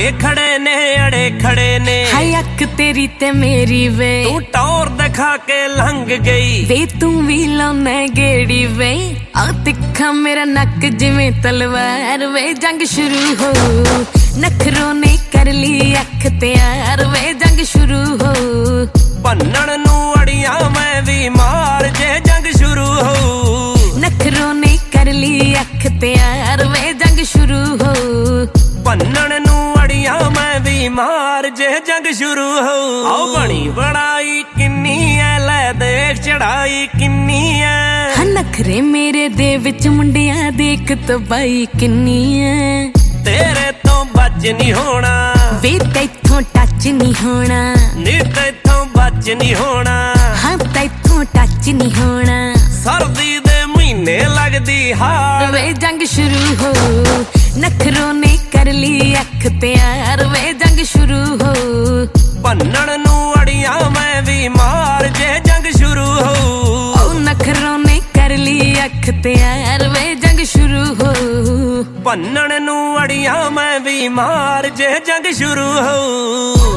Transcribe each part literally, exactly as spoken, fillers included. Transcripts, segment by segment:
अड़े खड़े ने अड़े खड़े ने हाय अख तेरी ते मेरी वे तू टौर दिखा के लंघ गई वे तू भी लाने गेड़ी वे आ तिखा मेरा नक जिवें तलवार वे जंग शुरू हो नखरों ने कर ली अख तैयार वे जंग शुरू हो भन्नण नू अड़ियां मैं भी मार जे जंग शुरू हो नखरों ने कर ली अख तैयार वे जंग शुरू हो भन्नण नू अड़ियां मैं भी मार जे जंग शुरू हो आओ बनी बड़ाई किन्नी है लै देख चढ़ाई किन्नी है नखरे मेरे दे विच मुंडिया देख तो बाई किन्नी है तेरे तो बच नहीं होना वे तैथों टच नहीं होना नी तैथों बच नहीं होना हाँ तैथों टच नहीं होना सर्दी दे महीने लगदी हार वे जंग शुरू हो नखरों ने कर ली अख तैयार वे जंग शुरू हो भन्नण नू अड़ियां मैं भी मार जे जंग शुरू हो ओ नखरों ने कर ली अख तैयार वे जंग शुरू हो भन्नण नू अड़ियां मैं भी मार जे जंग शुरू हो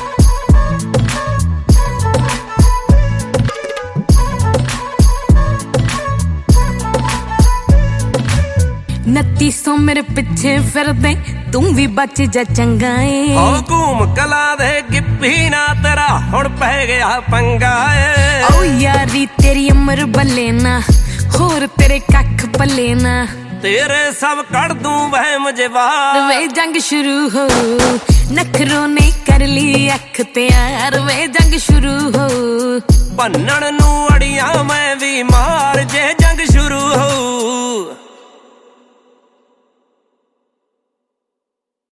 नत्ती सौ मेरे पिछे फिर दे तू भी बच जा चंगा है ओ घूम कला दे गिप्पी ना तेरा हुण पै गया पंगा है ओ यारी तेरी उम्र बल्ले ना होर तेरे कख पल्ले ना तेरे सब कड़ दूं वहम जवाब वे जंग शुरू हो नखरों ने कर ली अख तैयार वे जंग शुरू हो भन्नण नू अड़ियां मैं भी मार जे